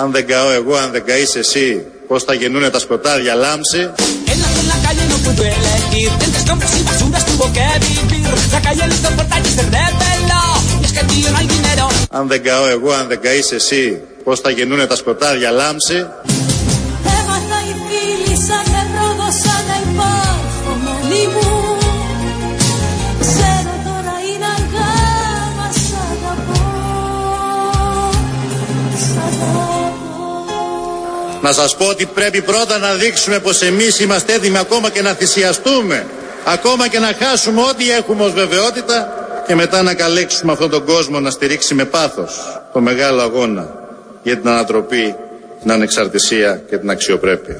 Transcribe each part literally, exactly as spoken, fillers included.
Αν δεν καώ εγώ, αν δεν καείς εσύ, πώς θα γεννούνε τα σκοτάδια λάμψη. Αν δεν καώ εγώ, αν δεν καείς εσύ, πώς θα γεννούνε τα σκοτάδια λάμψη. Έμαθα η φίλη σαν νερό σαν να υπάρχω μόνη μου. Ξέρω τώρα είναι αργά, μα σ' αγαπώ, σ' αγαπώ. Να σας πω ότι πρέπει πρώτα να δείξουμε πως εμείς είμαστε έτοιμοι ακόμα και να θυσιαστούμε, ακόμα και να χάσουμε ό,τι έχουμε ως βεβαιότητα, και μετά να καλέξουμε αυτόν τον κόσμο να στηρίξει με πάθος το μεγάλο αγώνα για την ανατροπή, την ανεξαρτησία και την αξιοπρέπεια.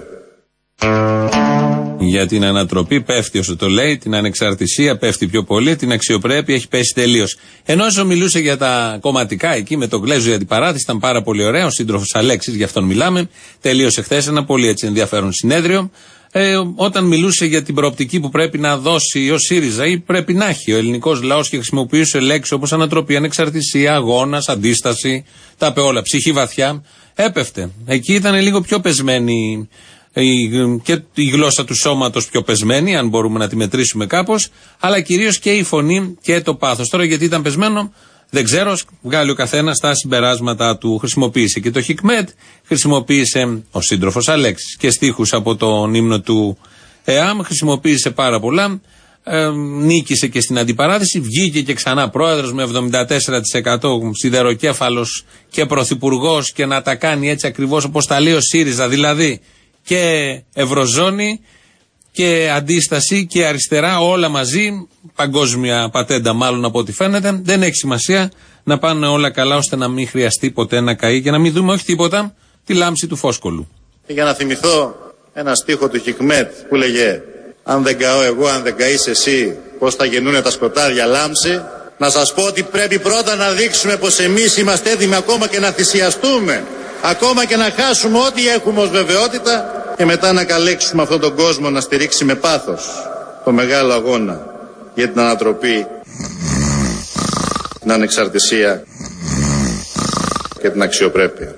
Για την ανατροπή πέφτει όσο το λέει, την ανεξαρτησία πέφτει πιο πολύ, την αξιοπρέπεια έχει πέσει τελείως. Ενώ όσο μιλούσε για τα κομματικά εκεί με τον Γκλέζο για την παράθεση, ήταν πάρα πολύ ωραίο. Ο σύντροφος Αλέξης, γι' αυτόν μιλάμε, τελείωσε χθες ένα πολύ έτσι ενδιαφέρον συνέδριο. Ε, όταν μιλούσε για την προοπτική που πρέπει να δώσει ο ΣΥΡΙΖΑ ή πρέπει να έχει ο ελληνικός λαός και χρησιμοποιούσε λέξεις όπως ανατροπή, ανεξαρτησία, αγώνας, αντίσταση, τα είπε όλα, ψυχή βαθιά, έπεφτε. Εκεί ήταν λίγο πιο πεσμένη η, και η γλώσσα του σώματος πιο πεσμένη, αν μπορούμε να τη μετρήσουμε κάπως, αλλά κυρίως και η φωνή και το πάθος. Τώρα γιατί ήταν πεσμένο, δεν ξέρω, βγάλει ο καθένας τα συμπεράσματα του. Χρησιμοποίησε και το Χικμέτ, χρησιμοποίησε ο σύντροφος Αλέξης και στίχους από τον ύμνο του ΕΑΜ, χρησιμοποίησε πάρα πολλά, ε, νίκησε και στην αντιπαράθεση, βγήκε και ξανά πρόεδρος με εβδομήντα τέσσερα τοις εκατό σιδεροκέφαλος και πρωθυπουργός, και να τα κάνει έτσι ακριβώς όπως τα λέει ο ΣΥΡΙΖΑ, δηλαδή και Ευρωζώνη και αντίσταση και αριστερά όλα μαζί, παγκόσμια πατέντα μάλλον από ό,τι φαίνεται. Δεν έχει σημασία, να πάνε όλα καλά ώστε να μην χρειαστεί ποτέ να καεί και να μην δούμε όχι τίποτα τη λάμψη του φόσκολου. Για να θυμηθώ ένα στίχο του Χικμέτ που λέγε «Αν δεν καώ εγώ, αν δεν καείς εσύ, πώς θα γεννούνε τα σκοτάδια λάμψη». Να σας πω ότι πρέπει πρώτα να δείξουμε πως εμείς είμαστε έτοιμοι ακόμα και να θυσιαστούμε, ακόμα και να χάσουμε ό,τι έχουμε ως βεβαιότητα, και μετά να καλέξουμε αυτόν τον κόσμο να στηρίξει με πάθος το μεγάλο αγώνα για την ανατροπή, την ανεξαρτησία και την αξιοπρέπεια.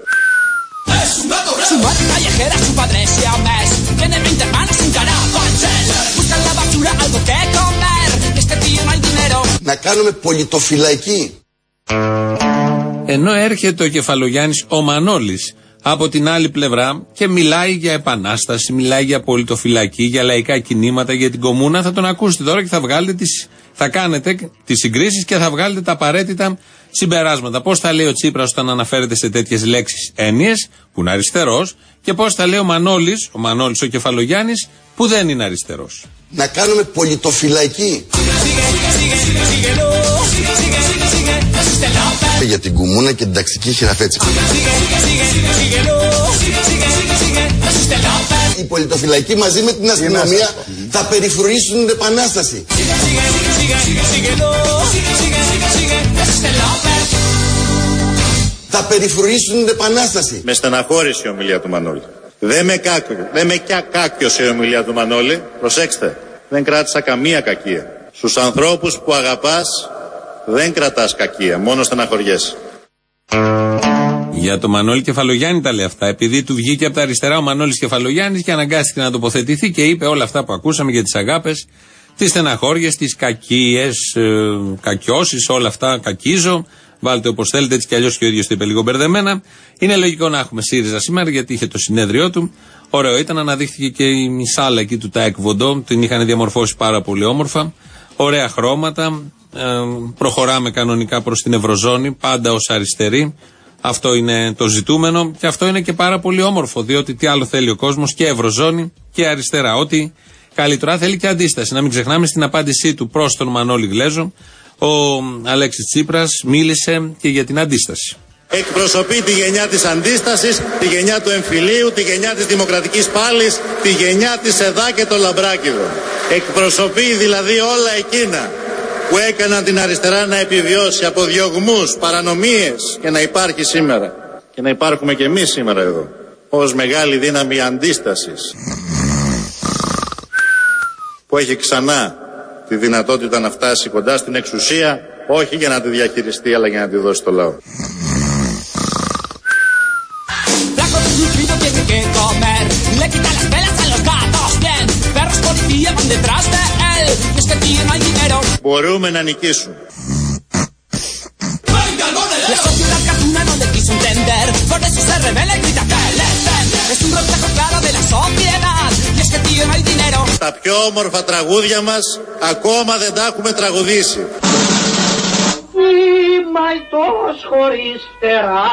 Να κάνουμε πολιτοφυλακή. Ενώ έρχεται ο Κεφαλογιάννης ο Μανώλης από την άλλη πλευρά και μιλάει για επανάσταση, μιλάει για πολιτοφυλακή, για λαϊκά κινήματα, για την κομμούνα, θα τον ακούσετε τώρα και θα βγάλετε τις, θα κάνετε τις συγκρίσεις και θα βγάλετε τα απαραίτητα συμπεράσματα. Πώς θα λέει ο Τσίπρας όταν αναφέρεται σε τέτοιες λέξεις έννοιες, που είναι αριστερός, και πώς θα λέει ο Μανώλης, ο Μανώλης ο Κεφαλογιάννης, που δεν είναι αριστερός. Να κάνουμε πολιτοφυλακή. Για την κομμούνα και την ταξική χειραφέτηση. Η πολιτοφυλακή μαζί με την αστυνομία θα περιφρουρήσουν την επανάσταση. Θα περιφρουρήσουν την επανάσταση. Με στεναχώρησε η ομιλία του Μανώλη. Δεν με, κάκ, δεν με κάκιωσε η ομιλία του Μανώλη. Προσέξτε, δεν κράτησα καμία κακία. Στους ανθρώπους που αγαπάς δεν κρατάς κακία, μόνο στεναχωριέσαι. Για το Μανώλη Κεφαλογιάννη τα λέει αυτά. Επειδή του βγήκε από τα αριστερά ο Μανώλης Κεφαλογιάννης και αναγκάστηκε να τοποθετηθεί και είπε όλα αυτά που ακούσαμε για τις αγάπες, τις στεναχώριες, τις κακίες, ε, κακιώσεις, όλα αυτά, κακίζω. Βάλτε όπως θέλετε, έτσι κι αλλιώς και ο ίδιος το είπε λίγο μπερδεμένα. Είναι λογικό να έχουμε ΣΥΡΙΖΑ σήμερα γιατί είχε το συνέδριό του. Ωραίο ήταν, αναδείχθηκε και η σάλα εκεί του ΤΑΕΚ Βοντό, την είχαν διαμορφώσει πάρα πολύ όμορφα. Ωραία χρώματα. Ε, προχωράμε κανονικά προς την Ευρωζώνη, πάντα ως αριστεροί. Αυτό είναι το ζητούμενο και αυτό είναι και πάρα πολύ όμορφο, διότι τι άλλο θέλει ο κόσμος, και Ευρωζώνη και αριστερά. Ό,τι καλύτερα θέλει και αντίσταση. Να μην ξεχνάμε στην απάντησή του προς τον Μανώλη Γλέζο, ο Αλέξης Τσίπρας μίλησε και για την αντίσταση. Εκπροσωπεί τη γενιά της αντίστασης, τη γενιά του εμφυλίου, τη γενιά της δημοκρατικής πάλης, τη γενιά της ΕΔΑ και των Λαμπράκηδων. Εκπροσωπεί δηλαδή όλα εκείνα που έκαναν την αριστερά να επιβιώσει από διωγμούς, παρανομίες και να υπάρχει σήμερα. Και να υπάρχουμε και εμείς σήμερα εδώ, ως μεγάλη δύναμη αντίστασης, που έχει ξανά τη δυνατότητα να φτάσει κοντά στην εξουσία, όχι για να τη διαχειριστεί, αλλά για να τη δώσει στο λαό. nutrido tiene que comer. Le quita las pelas a los gatos, bien. Perros policía van detrás de él. Y es que aquí no hay dinero. Μπορούμε να νικήσουμε. La sociedad cartuna no le quiso entender. Por eso se revela y grita que le den. Es un reflejo claro de la sociedad. Y es que tío no hay dinero. Τα πιο όμορφα τραγούδια μας ακόμα δεν τα έχουμε τραγουδήσει. Μαϊτός χωρίς φτερά,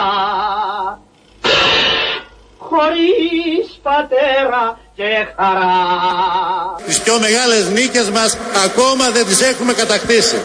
χωρίς πατέρα και χαρά. Τις πιο μεγάλες νίκες μας ακόμα δεν τις έχουμε κατακτήσει.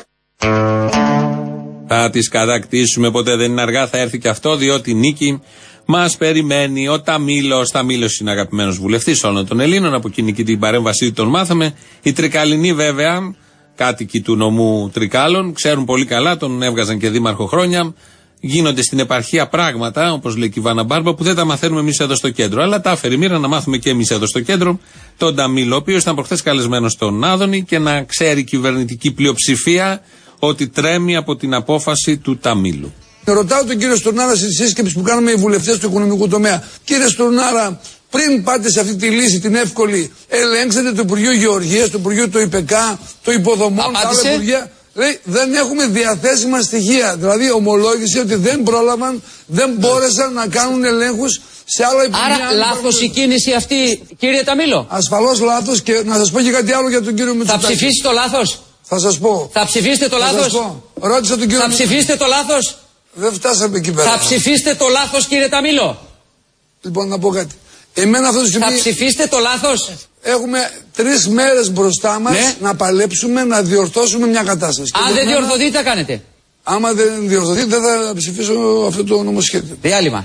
Θα τις κατακτήσουμε, ποτέ δεν είναι αργά, θα έρθει και αυτό, διότι η νίκη μας περιμένει. Ο Ταμίλος, Ταμίλος είναι αγαπημένος βουλευτής όλων των Ελλήνων, από εκείνη και την παρέμβασή τον μάθαμε. Οι Τρικαλινοί βέβαια, κάτοικοι του νομού Τρικάλων, ξέρουν πολύ καλά, τον έβγαζαν και δήμαρχο χρόνια. Γίνονται στην επαρχία πράγματα, όπως λέει και η Βάνα Μπάρμπα, που δεν τα μαθαίνουμε εμείς εδώ στο κέντρο. Αλλά τα έφερε η μοίρα να μάθουμε και εμείς εδώ στο κέντρο τον Ταμίλο, ο οποίος ήταν προχθές καλεσμένος στον Άδωνη και να ξέρει η κυβερνητική πλειοψηφία ότι τρέμει από την απόφαση του Ταμίλου. Ρωτάω τον κύριο Στουρνάρα στη σύσκεψη που κάνουμε οι βουλευτές του οικονομικού τομέα. Κύριε Στουρνάρα, πριν πάτε σε αυτή τη λύση την εύκολη, ελέγξετε το Υπουργείο Γεωργίας, το Υπουργείο του ΙΠΕΚΑ, το Υποδομών, τα άλλα υπουργεία. Λέει, δεν έχουμε διαθέσιμα στοιχεία. Δηλαδή, ομολόγησε ότι δεν πρόλαβαν, δεν μπόρεσαν να κάνουν ελέγχους σε άλλα υπουργεία. Άρα, λάθος η κίνηση αυτή, κύριε Ταμίλο. Ασφαλώς λάθος, και να σας πω και κάτι άλλο για τον κύριο Μητσοτάκη. Θα ψηφίσει το λάθος. Θα σας πω. Θα ψηφίσετε το λάθος. Ρώτησα τον κύριο. Θα ψηφίσετε το λάθος. Δεν φτάσαμε εκεί πέρα. Θα ψηφίσετε το λάθος, κύριε Ταμίλο. Λοιπόν, να πω κάτι. Εμένα αυτό το στιγμή. Θα ψηφίσετε το λάθος. Έχουμε τρεις μέρες μπροστά μας, ναι, να παλέψουμε, να διορθώσουμε μια κατάσταση. Αν δεν διορθωθεί, τι θα κάνετε? Άμα δεν διορθωθεί, δεν θα ψηφίσω αυτό το νομοσχέδιο. Διάλειμμα.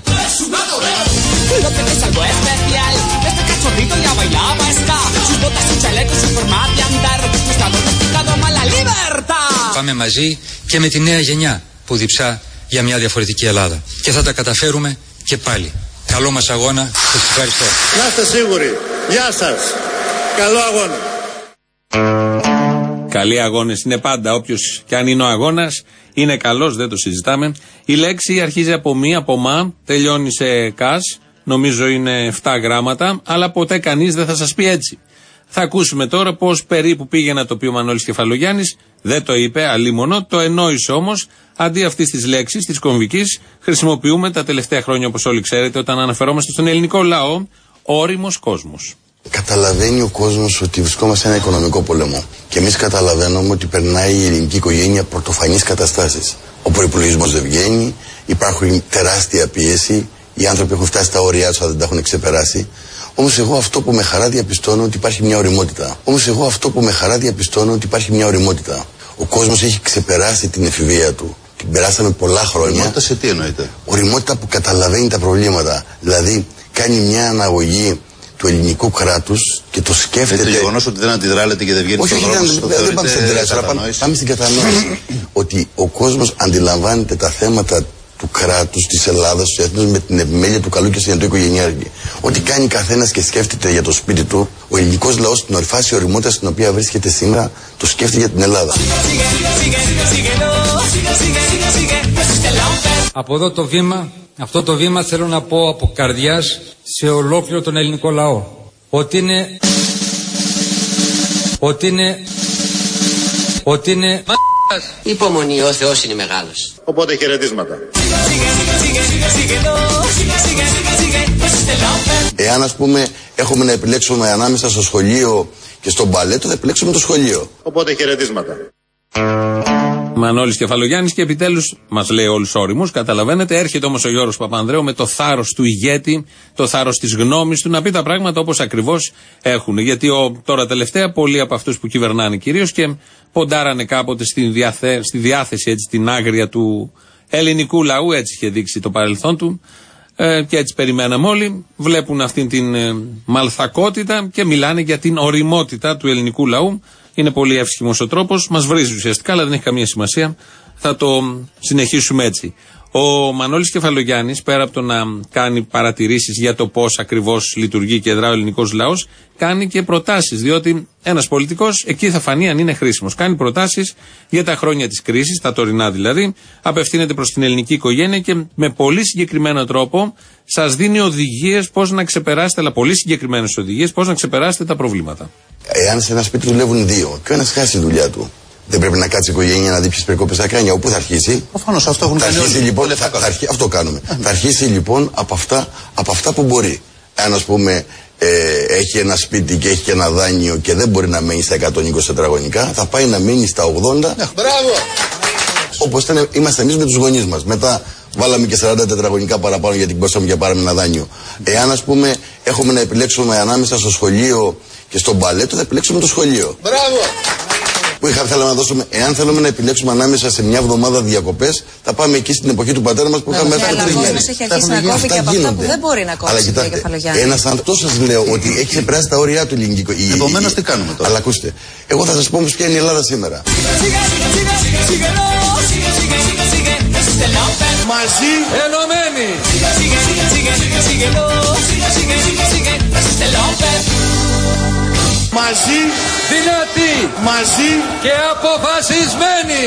Πάμε μαζί και με τη νέα γενιά που διψά για μια διαφορετική Ελλάδα. Και θα τα καταφέρουμε και πάλι. Καλό μας αγώνα. Σας ευχαριστώ. Να είστε σίγουροι. Γεια σας. Καλό αγώνα. Καλοί αγώνες είναι πάντα. Όποιος κι αν είναι ο αγώνας είναι καλός, δεν το συζητάμε. Η λέξη αρχίζει από μη, από μα, τελειώνει σε κας. Νομίζω είναι εφτά γράμματα, αλλά ποτέ κανείς δεν θα σας πει έτσι. Θα ακούσουμε τώρα πώς περίπου πήγε να το πει ο Μανώλης Κεφαλογιάννης. Δεν το είπε, αλίμονο, το εννοήσε όμως. Αντί αυτής της λέξης, της κομβικής, χρησιμοποιούμε τα τελευταία χρόνια, όπως όλοι ξέρετε, όταν αναφερόμαστε στον ελληνικό λαό, όριμος κόσμος. Καταλαβαίνει ο κόσμος ότι βρισκόμαστε σε ένα οικονομικό πόλεμο. Και εμείς καταλαβαίνουμε ότι περνάει η ελληνική οικογένεια πρωτοφανείς καταστάσεις. Ο προϋπολογισμός δεν βγαίνει, υπάρχει τεράστια πίεση, οι άνθρωποι έχουν φτάσει στα όρια τους, αλλά δεν τα έχουν ξεπεράσει. Όμως εγώ αυτό που με χαρά διαπιστώνω ότι υπάρχει μια ωριμότητα. Όμως εγώ αυτό που με χαρά διαπιστώνω ότι υπάρχει μια ωριμότητα. Ο κόσμος έχει ξεπεράσει την εφηβεία του. Την περάσαμε πολλά χρόνια. Ωριμότητα σε τι εννοείται? Ωριμότητα που καταλαβαίνει τα προβλήματα. Δηλαδή κάνει μια αναγωγή του ελληνικού κράτους και το σκέφτεται. Είναι το γεγονός ότι δεν αντιδράλεται και δεν βγαίνει στον δρόμο. Όχι, δεν πάμε στην αντιδράση, αλλά πάμε στην κατανόηση. Ότι ο κόσμος αντιλαμβάνεται τα θέματα του κράτους, της Ελλάδας, του έθνους με την επιμέλεια του καλού και συνετού οικογενειάρχη. Ό,τι κάνει καθένας και σκέφτεται για το σπίτι του, ο ελληνικός λαός στην ορφάση ωριμότητα στην οποία βρίσκεται σήμερα, το σκέφτεται για την Ελλάδα. Από εδώ το βήμα, αυτό το βήμα θέλω να πω από καρδιάς σε ολόκληρο τον ελληνικό λαό. Ότι είναι... Ότι είναι... Ότι είναι... Υπομονή, ο Θεός είναι μεγάλος. Οπότε χαιρετίσματα. Εάν ας πούμε έχουμε να επιλέξουμε ανάμεσα στο σχολείο και στο μπαλέτο, θα επιλέξουμε το σχολείο. Οπότε χαιρετίσματα. Μανώλης Κεφαλογιάννης και επιτέλους μας λέει όλους όριμους, καταλαβαίνετε. Έρχεται όμως ο Γιώργος Παπανδρέου με το θάρρος του ηγέτη, το θάρρος της γνώμης του, να πει τα πράγματα όπως ακριβώς έχουν. Γιατί ο, τώρα τελευταία πολλοί από αυτούς που κυβερνάνε κυρίως και ποντάρανε κάποτε στη, διάθε, στη διάθεση, έτσι, την άγρια του ελληνικού λαού, έτσι είχε δείξει το παρελθόν του. Ε, και έτσι περιμέναμε όλοι. Βλέπουν αυτήν την ε, μαλθακότητα και μιλάνε για την ωριμότητα του ελληνικού λαού. Είναι πολύ εύσχυμος ο τρόπος, μας βρίζει ουσιαστικά, αλλά δεν έχει καμία σημασία. Θα το συνεχίσουμε έτσι. Ο Μανώλης Κεφαλογιάννης, πέρα από το να κάνει παρατηρήσεις για το πώς ακριβώς λειτουργεί και δρά ο ελληνικός λαός, κάνει και προτάσεις. Διότι ένας πολιτικός εκεί θα φανεί αν είναι χρήσιμος. Κάνει προτάσεις για τα χρόνια της κρίσης, τα τωρινά δηλαδή, απευθύνεται προς την ελληνική οικογένεια και με πολύ συγκεκριμένο τρόπο σας δίνει οδηγίες πώς να ξεπεράσετε, αλλά πολύ συγκεκριμένες οδηγίες πώς να ξεπεράσετε τα προβλήματα. Εάν σε ένα σπίτι δουλεύουν δύο και ο ένας χάσει τη δουλειά του, δεν πρέπει να κάτσει η οικογένεια να δει ποιες περικόπες θα κάνει? Όπου θα αρχίσει? Προφανώς αυτό έχουν κάνει όλοι. Λοιπόν, θα, θα αρχί, αυτό κάνουμε. Mm. Θα αρχίσει λοιπόν από αυτά, από αυτά που μπορεί. Αν ας πούμε ε, έχει ένα σπίτι και έχει και ένα δάνειο και δεν μπορεί να μένει στα εκατόν είκοσι τετραγωνικά, θα πάει να μείνει στα ογδόντα. Yeah. Μπράβο! Όπως είμαστε εμείς με τους γονείς μας. Μετά βάλαμε και σαράντα τετραγωνικά παραπάνω γιατί κόσταμε και πάραμε ένα δάνειο. Εάν ας πούμε έχουμε να επιλέξουμε ανάμεσα στο σχολείο και στο μπαλέτο, θα επιλέξουμε το σχολείο. Μπράβο! Που είχα, θέλαμε να δώσουμε, εάν θέλουμε να επιλέξουμε ανάμεσα σε μια εβδομάδα διακοπές, θα πάμε εκεί στην εποχή του πατέρα μας που είχαμε μέσα από τρεις μέρες. Έχει αρχίσει να κόβει και από αυτά που δεν μπορεί να κόψει. Αλλά κοιτάξτε, ένας άνθρωπος σας λέω ότι έχει ξεπεράσει τα όρια του ελληνικού. Επομένως τι κάνουμε τώρα? Αλλά ακούστε, εγώ θα σας πω όμως ποια είναι η Ελλάδα σήμερα. Μαζί ενωμένοι. Μαζί δυνατοί. Μαζί και αποφασισμένοι.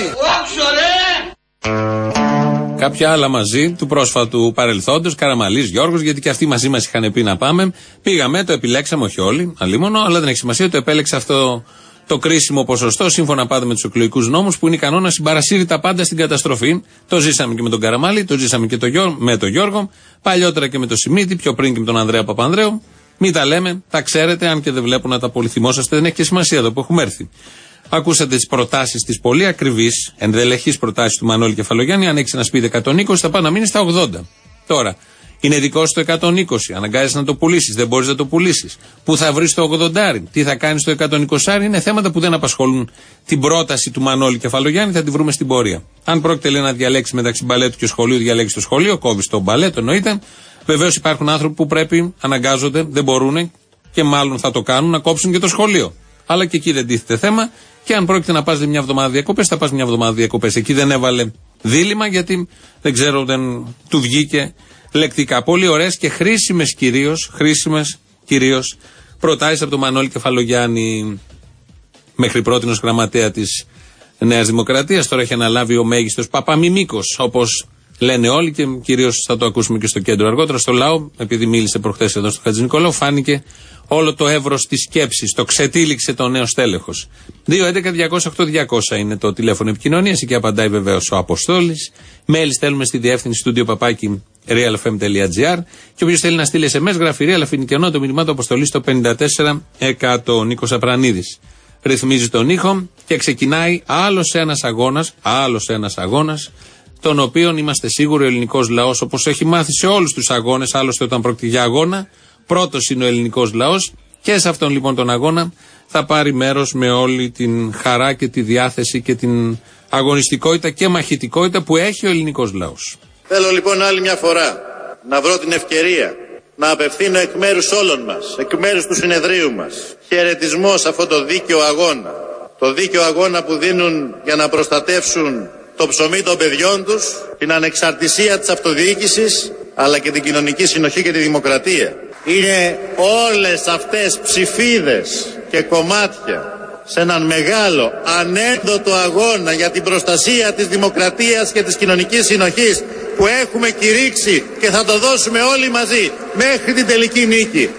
Κάποια άλλα μαζί του πρόσφατου παρελθόντος, Καραμαλής, Γιώργος, γιατί και αυτοί μαζί μας είχαν πει να πάμε. Πήγαμε, το επιλέξαμε, όχι όλοι, αλίμονο, αλλά δεν έχει σημασία, το επέλεξε αυτό το κρίσιμο ποσοστό, σύμφωνα πάντα με τους εκλογικούς νόμους, που είναι ικανό να συμπαρασύρει τα πάντα στην καταστροφή. Το ζήσαμε και με τον Καραμάλη, το ζήσαμε και το Γιώργο, με τον Γιώργο, παλιότερα και με τον Σιμίτη, πιο πριν και με τον Ανδρέα Παπανδρέου. Μην τα λέμε, τα ξέρετε, αν και δεν βλέπω να τα πολυθυμόσαστε, δεν έχει και σημασία εδώ που έχουμε έρθει. Ακούσατε τις προτάσεις της πολύ ακριβείς, ενδελεχείς προτάσεις του Μανώλη Κεφαλογιάννη. Αν έχεις ένα σπίτι εκατόν είκοσι, θα πάει να μείνει στα ογδόντα. Τώρα, είναι δικό σου το εκατόν είκοσι, αναγκάζεσαι να το πουλήσεις, δεν μπορείς να το πουλήσεις. Πού θα βρεις το ογδόντα, τι θα κάνεις το εκατόν είκοσι, είναι θέματα που δεν απασχολούν την πρόταση του Μανώλη Κεφαλογιάννη, θα τη βρούμε στην πορεία. Αν πρόκειται λέει, να διαλέξει μεταξύ μπαλέτου και σχολείου, διαλέξει το σχολείο, κόβει το μπαλέτο, εννοείται. Βεβαίως υπάρχουν άνθρωποι που πρέπει, αναγκάζονται, δεν μπορούν και μάλλον θα το κάνουν να κόψουν και το σχολείο. Αλλά και εκεί δεν τίθεται θέμα. Και αν πρόκειται να πας μια εβδομάδα διακοπές, θα πας μια εβδομάδα διακοπές. Εκεί δεν έβαλε δίλημα γιατί δεν ξέρω, δεν του βγήκε λεκτικά. Πολύ ωραίες και χρήσιμες κυρίως, χρήσιμες κυρίως προτάσεις από τον Μανώλη Κεφαλογιάννη, μέχρι πρότινος γραμματέα της Νέας Δημοκρατίας. Τώρα έχει αναλάβει ο μέγιστος Παπαμιμίκος, όπως λένε όλοι, και κυρίως θα το ακούσουμε και στο κέντρο αργότερα. Στο λαό, επειδή μίλησε προχθές εδώ στο Χατζηνικολάου, φάνηκε όλο το εύρος της σκέψης. Το ξετύλιξε το νέο στέλεχος. δύο έντεκα διακόσια οκτώ διακόσια είναι το τηλέφωνο επικοινωνίας. Εκεί απαντάει βεβαίως ο Αποστόλης. Mail στέλνουμε στη διεύθυνση στούντιο παπάκι realfm.gr. Και όποιος θέλει να στείλει ες εμ ες, γράφει Real αφήνει κενό το μήνυμά του Αποστολή στο πενήντα τέσσερα εκατό. Νίκος Απρανίδης ρυθμίζει τον ήχο και ξεκινάει άλλος ένας αγώνας, άλλος ένας αγώνας, τον οποίον είμαστε σίγουροι ο ελληνικός λαός, όπως έχει μάθει σε όλους τους αγώνες, άλλωστε όταν πρόκειται για αγώνα, πρώτος είναι ο ελληνικός λαός, και σε αυτόν λοιπόν τον αγώνα θα πάρει μέρος με όλη την χαρά και τη διάθεση και την αγωνιστικότητα και μαχητικότητα που έχει ο ελληνικός λαός. Θέλω λοιπόν άλλη μια φορά να βρω την ευκαιρία να απευθύνω εκ μέρους όλων μας, εκ μέρους του συνεδρίου μας, χαιρετισμό σε αυτό το δίκαιο αγώνα. Το δίκαιο αγώνα που δίνουν για να προστατεύσουν το ψωμί των παιδιών τους, την ανεξαρτησία της αυτοδιοίκησης, αλλά και την κοινωνική συνοχή και τη δημοκρατία. Είναι όλες αυτές ψηφίδες και κομμάτια σε έναν μεγάλο ανέκδοτο αγώνα για την προστασία της δημοκρατίας και της κοινωνικής συνοχής που έχουμε κηρύξει και θα το δώσουμε όλοι μαζί μέχρι την τελική νίκη.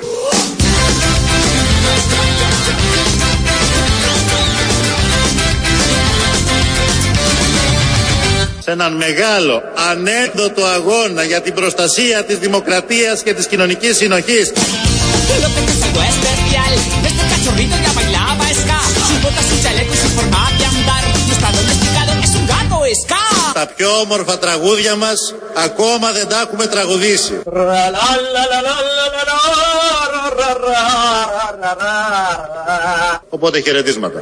Σε έναν μεγάλο ανέκδοτο αγώνα για την προστασία της δημοκρατίας και της κοινωνικής συνοχής. Τα πιο όμορφα τραγούδια μας ακόμα δεν τα έχουμε τραγουδήσει. Οπότε χαιρετίσματα.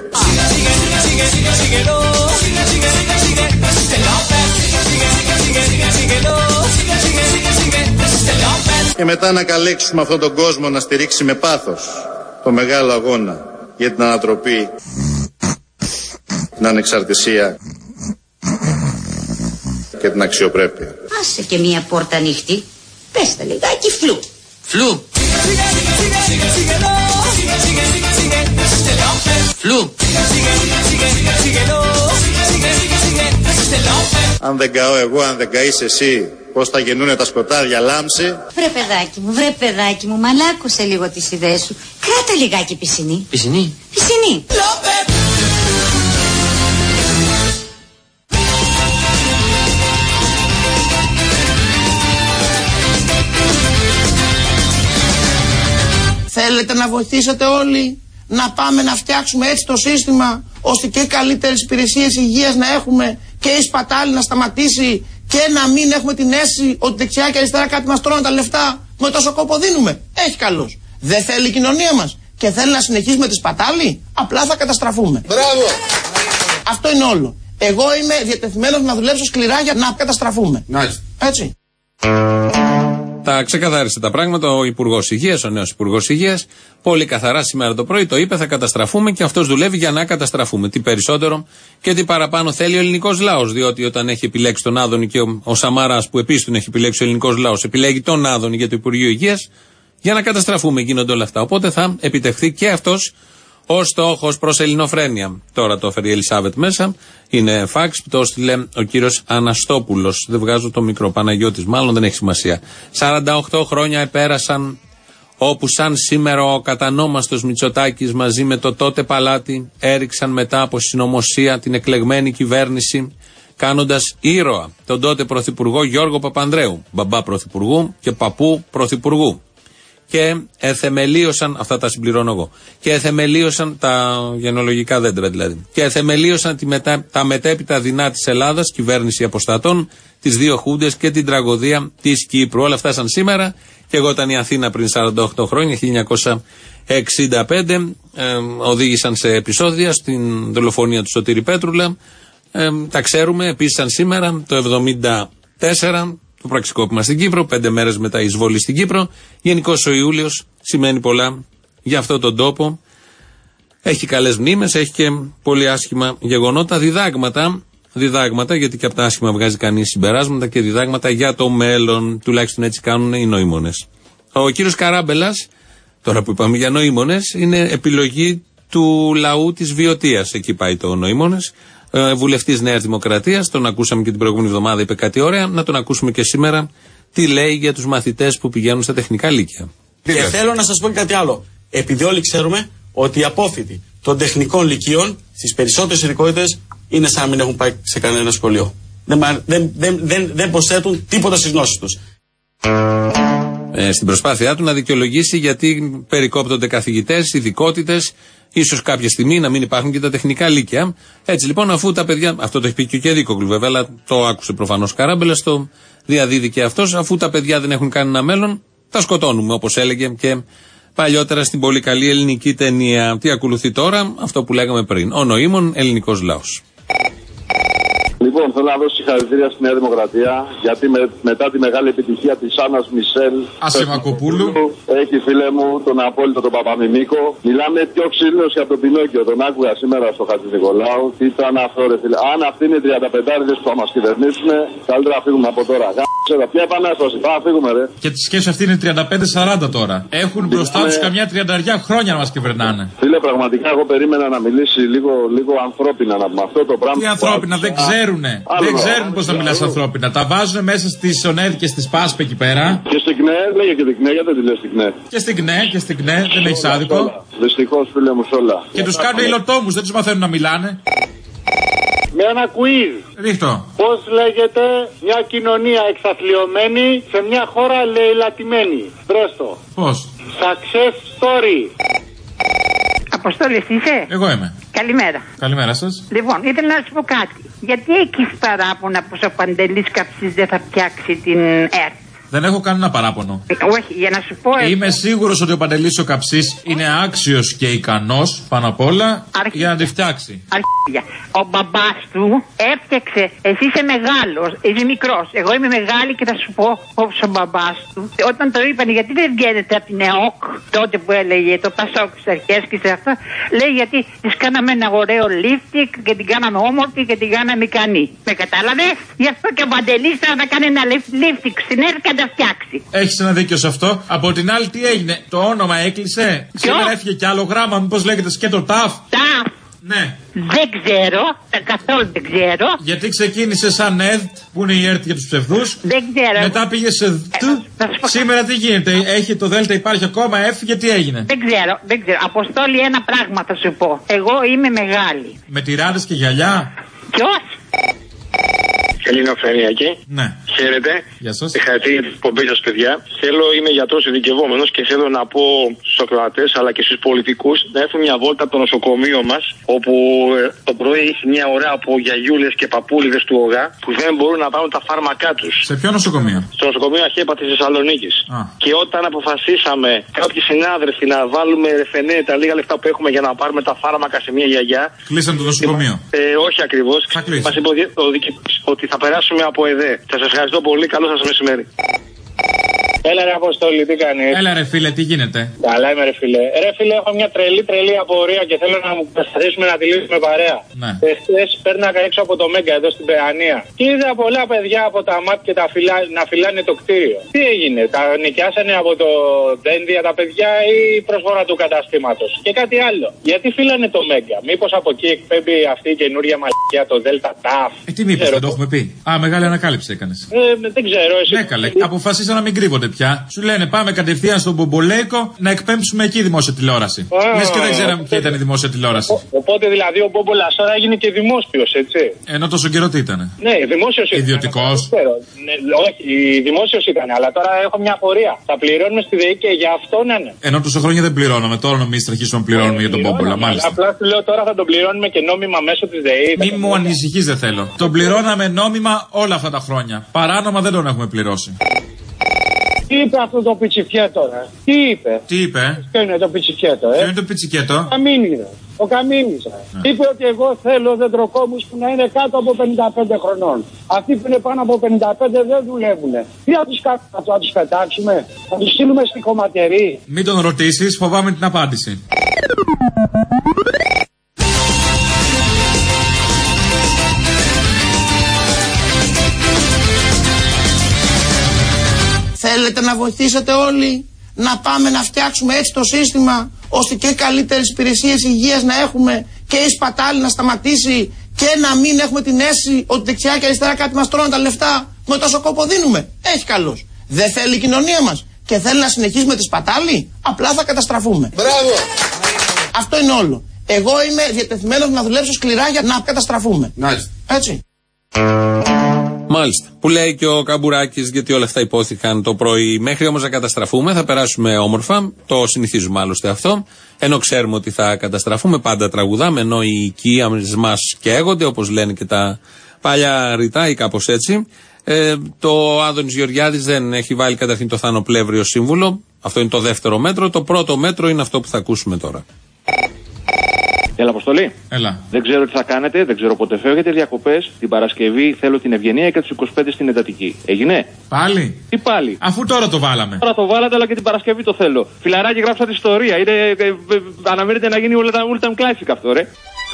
Και μετά να καλέξουμε αυτόν τον κόσμο να στηρίξει με πάθος το μεγάλο αγώνα για την ανατροπή, την ανεξαρτησία και την αξιοπρέπεια. Άσε και μία πόρτα ανοιχτή. Πες τα λιγάκι φλου. Φλου. Φλου. Αν δεν καώ εγώ, αν δεν καείς εσύ, πώς θα γεννούνε τα σκοτάδια, λάμψε. Βρε παιδάκι μου, βρε παιδάκι μου, μαλάκωσε λίγο τις ιδέες σου. Κράτα λιγάκι πισινή. Πισινή. Πισινή. Θέλετε να βοηθήσετε όλοι να πάμε να φτιάξουμε έτσι το σύστημα ώστε και καλύτερες υπηρεσίες υγείας να έχουμε και η σπατάλη να σταματήσει και να μην έχουμε την αίσθηση ότι δεξιά και αριστερά κάτι μας τρώνε τα λεφτά με τόσο κόπο δίνουμε. Έχει καλώς. Δεν θέλει η κοινωνία μας και θέλει να συνεχίσουμε τη σπατάλη, απλά θα καταστραφούμε. Μπράβο! Αυτό είναι όλο. Εγώ είμαι διατεθειμένος να δουλέψω σκληρά για να καταστραφούμε. Μάλιστα. Έτσι. Τα ξεκαθάρισε τα πράγματα ο Υπουργός Υγείας, ο νέος Υπουργός Υγείας. Πολύ καθαρά σήμερα το πρωί το είπε: θα καταστραφούμε και αυτός δουλεύει για να καταστραφούμε. Τι περισσότερο και τι παραπάνω θέλει ο ελληνικός λαός. Διότι όταν έχει επιλέξει τον Άδωνη και ο, ο Σαμαράς, που επίσης τον έχει επιλέξει ο ελληνικός λαός, επιλέγει τον Άδωνη για το Υπουργείο Υγείας, για να καταστραφούμε γίνονται όλα αυτά. Οπότε θα επιτευχθεί και αυτός ο στόχος προς ελληνοφρένεια. Τώρα το έφερε η Ελισάβετ μέσα. Είναι φάξ που το έστειλε ο κύριος Αναστόπουλος. Δεν βγάζω το μικρό, Παναγιώτης, μάλλον δεν έχει σημασία. σαράντα οκτώ χρόνια επέρασαν όπου σαν σήμερα ο κατανόμαστος Μητσοτάκης μαζί με το τότε παλάτι έριξαν μετά από συνωμοσία την εκλεγμένη κυβέρνηση, κάνοντας ήρωα τον τότε πρωθυπουργό Γιώργο Παπανδρέου, μπαμπά πρωθυπουργού και παππού πρωθυπουργού. Και εθεμελίωσαν, αυτά τα συμπληρώνω εγώ, και εθεμελίωσαν τα γενολογικά δέντρα δηλαδή, και εθεμελίωσαν τη μετα, τα μετέπειτα δεινά της Ελλάδας, κυβέρνηση αποστατών, τις δύο χούντες και την τραγωδία της Κύπρου. Όλα αυτά σαν σήμερα, και εγώ ήταν η Αθήνα πριν σαράντα οκτώ χρόνια, χίλια εννιακόσια εξήντα πέντε, ε, οδήγησαν σε επεισόδια στην δολοφονία του Σωτήρη Πέτρουλα, ε, τα ξέρουμε, επίσης σαν σήμερα, το εβδομήντα τέσσερα, το πραξικόπημα στην Κύπρο, πέντε μέρες μετά η εισβολή στην Κύπρο. Γενικώς ο Ιούλιος σημαίνει πολλά για αυτόν τον τόπο. Έχει καλές μνήμες, έχει και πολύ άσχημα γεγονότα, διδάγματα, διδάγματα, γιατί και από τα άσχημα βγάζει κανείς συμπεράσματα και διδάγματα για το μέλλον. Τουλάχιστον έτσι κάνουν οι νοήμονες. Ο κύριος Καράμπελας, τώρα που είπαμε για νοήμονες, είναι επιλογή του λαού της Βιωτίας. Εκεί πάει το νοήμονες. Βουλευτής Νέας Δημοκρατίας, τον ακούσαμε και την προηγούμενη εβδομάδα, είπε κάτι ωραία. Να τον ακούσουμε και σήμερα τι λέει για τους μαθητές που πηγαίνουν στα τεχνικά λύκεια. Και θέλω να σας πω και κάτι άλλο. Επειδή όλοι ξέρουμε ότι οι απόφοιτοι των τεχνικών λυκείων στις περισσότερες ειδικότητες είναι σαν να μην έχουν πάει σε κανένα σχολείο. Δεν, δεν, δεν, δεν, δεν προσθέτουν τίποτα στις γνώσεις τους. Ε, στην προσπάθειά του να δικαιολογήσει γιατί περικόπτονται καθηγητές, ειδικότητες, ίσως κάποια στιγμή να μην υπάρχουν και τα τεχνικά λύκεια. Έτσι λοιπόν, αφού τα παιδιά. Αυτό το έχει πει και ο Κεδίκοκλου βέβαια, αλλά το άκουσε προφανώς Καράμπελας, το διαδίδει και αυτός. Αφού τα παιδιά δεν έχουν κανένα μέλλον, τα σκοτώνουμε, όπως έλεγε και παλιότερα στην πολύ καλή ελληνική ταινία. Τι ακολουθεί τώρα, αυτό που λέγαμε πριν. Ο νοήμων ελληνικός λαός. Λοιπόν, θέλω να δώσω συγχαρητήρια στη Νέα Δημοκρατία, γιατί με, μετά τη μεγάλη επιτυχία της Άννας Μισελ Ασημακοπούλου, έχει φίλε μου τον απόλυτο τον Παπαμιμίκο. Μιλάμε πιο ξύλινος και από τον Πινόκιο. Τον άκουγα σήμερα στο Χατζηνικολάου. Τι ήταν αυτό, ρε φίλε. Αν αυτοί είναι οι τριάντα πεντάριδες που θα μας κυβερνήσουν, καλύτερα να φύγουμε από τώρα. Ξέρω, ποια επανάσταση, πάμε να φύγουμε, ρε. Και τη σχέση αυτή είναι τριάντα πέντε σαράντα τώρα. Έχουν μπροστά τους καμιά τριανταριά χρόνια να μας κυβερνάνε. Φίλε, πραγματικά εγώ περίμενα να μιλήσει λίγο, λίγο ανθρώπινα να πούμε αυτό το πράγμα. Τι ανθρώπινα, δεν ξέρουν. Δεν ξέρουν πώς να μιλάς ανθρώπινα. Τα βάζουν μέσα στις ΟΝΕΔ και στις ΠΑΣΠ εκεί πέρα. Και στην ΚΝΕ, λέγε και την ΚΝΕ, γιατί δεν τη λες την ΚΝΕ. Και στην ΚΝΕ, και στην ΚΝΕ, δεν έχεις άδικο. Δυστυχώς, φίλε μου, σ' όλα. Και τους κάνουν υλοτόμους, δεν τους μαθαίνουν να μιλάνε. Με ένα quiz. Ρίχτω. Πώς λέγεται μια κοινωνία εξαθλιωμένη σε μια χώρα λαιλατημένη. Πρέστο. Πώς. Success story. Αποστόλη, είσαι? Εγώ είμαι. Καλημέρα. Καλημέρα σας. Λοιπόν, ήθελα να σου πω κάτι. Γιατί έχεις παράπονα πως ο Παντελής Καψής δεν θα φτιάξει την ΕΡΤ? Δεν έχω κανένα παράπονο. Όχι, για να σου πω. Είμαι σίγουρος ότι ο Παντελής ο Καψής είναι άξιος και ικανός πάνω απ' όλα Αρχ... για να τη φτιάξει. Αρχίδια. Ο μπαμπάς του έφτιαξε. Εσύ είσαι μεγάλος, είσαι μικρός. Εγώ είμαι μεγάλη και θα σου πω όπως ο μπαμπάς του. Όταν το είπαν γιατί δεν βγαίνετε από την ΕΟΚ, τότε που έλεγε το Πασόκ στις αρχές και σε αυτά, λέει γιατί της κάναμε ένα ωραίο λίφτικ και την κάναμε όμορφη και την κάναμε ικανή. Με κατάλαβες? Γι' αυτό και ο Παντελής θα να κάνει ένα λίφτικ στην ΕΡΤ και να τα φτιάξει. Έχεις ένα δίκιο σε αυτό. Από την άλλη, τι έγινε? Το όνομα έκλεισε. Σήμερα έφυγε κι άλλο γράμμα. Μήπως λέγεται σκέτο ΤΑΦ? ΤΑΦ. Ναι. Δεν ξέρω, καθόλου δεν ξέρω. Γιατί ξεκίνησε σαν ΕΔ, που είναι η ΕΡΤ για τους ψευδούς. Δεν ξέρω. Μετά πήγε σε ΔΤ. Σήμερα τι γίνεται? Έχει το ΔΕΛΤΑ, υπάρχει ακόμα, έφυγε, τι έγινε? Δεν ξέρω, δεν ξέρω. Αποστόλη, ένα πράγμα θα σου πω. Εγώ είμαι μεγάλη. Με τυράδες και γυαλιά. Ποιος? Ελληνοφρενιακή. Ναι. Χαίρετε. Γεια σας. Συγχαρητήρια για την εκπομπή σας, παιδιά. Θέλω, είμαι γιατρός ειδικευόμενος και θέλω να πω στους ακροατές αλλά και στους πολιτικούς να έρθουν μια βόλτα από το νοσοκομείο μας, όπου ε, το πρωί έχει μια ώρα από γιαγιούλες και παππούλιδες του ΟΓΑ που δεν μπορούν να πάρουν τα φάρμακά τους. Σε ποιο νοσοκομείο? Στο νοσοκομείο Αχέπα της Θεσσαλονίκης. Α. Και όταν αποφασίσαμε κάποιοι συνάδελφοι να βάλουμε ρεφενέ τα λίγα λεφτά που έχουμε για να πάρουμε τα φάρμακα σε μια γιαγιά. Κλείσαμε το νοσοκομείο. Ε, όχι ακριβώς. Μας είπε ότι θα περάσουμε από ΕΔΕ. Σας ευχαριστώ πολύ. Καλό σας μεσημέρι. Έλα ρε Αποστόλη, τι κάνεις? Έλα ρε φίλε, τι γίνεται? Καλά είμαι ρε φίλε. Ρε φίλε, έχω μια τρελή τρελή απορία και θέλω να μου προσπαθήσουμε να τη λύσουμε παρέα. Ναι. Εχθές πέρναγα έξω από το Μέγκα εδώ στην Παιανία και είδα πολλά παιδιά από τα ΜΑΤ και τα φυλά, να φυλάνε το κτίριο. Τι έγινε? Τα νοικιάσανε από το Δένδια τα παιδιά ή προσφορά του καταστήματος? Και κάτι άλλο. Γιατί φυλάνε το Μέγκα? Μήπως από εκεί εκπέμπει αυτή η καινούρια μαλακιά, το Δέλτα ΤΑΦ? Ε, τι μήπως δεν το έχουμε πει? Α, μεγάλη ανακάλυψη έκανες. Ε, δεν ξέρω εσύ. Ναι, καλέ. Αποφασίσαν να μην κρύβονται πια. Σου λένε πάμε κατευθείαν στον Μπομπολέικο να εκπέμψουμε εκεί δημόσια τηλεόραση. Ah, Λες και δεν ξέραμε ποια ήταν η δημόσια τηλεόραση. Ο, οπότε δηλαδή ο Μπόμπολας τώρα έγινε και δημόσιος, έτσι. Ενώ τόσο καιρό τι ήτανε? Ναι, δημόσιος ήταν. Ιδιωτικός. Ναι, όχι, δημόσιος ήταν, αλλά τώρα έχω μια απορία. Θα πληρώνουμε στη ΔΕΗ και για αυτό να είναι. Ενώ τόσο χρόνια δεν πληρώναμε. Τώρα νομίζεις θα αρχίσουμε να πληρώνουμε για τον Μπόμπολα, μάλιστα. Απλά σου λέω τώρα θα τον πληρώνουμε και νόμιμα μέσω της ΔΕΗ. Μη μου ανησυχείς, δεν θέλω. Τον πληρώναμε νόμιμα όλα αυτά τα χρόνια. Παράνομα δεν τον έχουμε πληρώσει. Τι είπε αυτό το πιτσιφιέτο, ρε? Τι είπε? Τι είπε? Ποιο είναι το πιτσιφιέτο, ε? Ποιο είναι το πιτσικέτο? Ο Καμίνης, ρε. Ο Καμίνης, ρε. Ναι. Είπε ότι εγώ θέλω δεντροκόμους που να είναι κάτω από πενήντα πέντε χρονών. Αυτοί που είναι πάνω από πενήντα πέντε δεν δουλεύουν. Τι θα τους κάνουμε, θα τους πετάξουμε? Θα τους στείλουμε στη χωματερή? Μην τον ρωτήσεις, φοβάμαι την απάντηση. Θέλετε να βοηθήσετε όλοι να πάμε να φτιάξουμε έτσι το σύστημα ώστε και καλύτερες υπηρεσίες υγείας να έχουμε και η σπατάλη να σταματήσει και να μην έχουμε την αίσθηση ότι δεξιά και αριστερά κάτι μας τρώνε τα λεφτά με τόσο κόπο δίνουμε? Έχει καλώς. Δεν θέλει η κοινωνία μας και θέλει να συνεχίσουμε τη σπατάλη? Απλά θα καταστραφούμε. Μπράβο! Αυτό είναι όλο. Εγώ είμαι διατεθειμένος να δουλέψω σκληρά για να καταστραφούμε. Μάλιστα. Έτσι. Μάλιστα. Που λέει και ο Καμπουράκης, γιατί όλα αυτά υπόθηκαν το πρωί. Μέχρι όμως να καταστραφούμε, θα περάσουμε όμορφα. Το συνηθίζουμε άλλωστε αυτό. Ενώ ξέρουμε ότι θα καταστραφούμε, πάντα τραγουδάμε. Ενώ οι οικοί μας καίγονται, όπως λένε και τα παλιά ρητά ή κάπως έτσι. Ε, το Άδωνης Γεωργιάδης δεν έχει βάλει καταρχήν το Θανοπλεύριο σύμβουλο. Αυτό είναι το δεύτερο μέτρο. Το πρώτο μέτρο είναι αυτό που θα ακούσουμε τώρα. Έλα, Αποστολή. Έλα. Δεν ξέρω τι θα κάνετε, δεν ξέρω πότε φεύγετε διακοπές. Την Παρασκευή θέλω την Ευγενία και τους είκοσι πέντε στην Εντατική. Έγινε? Πάλι. Τι πάλι? Αφού τώρα το βάλαμε. Τώρα το βάλατε, αλλά και την Παρασκευή το θέλω. Φιλαράκι, γράψα τη ιστορία. Είναι, ε, ε, ε, αναμένεται να γίνει all time classic αυτό, ρε.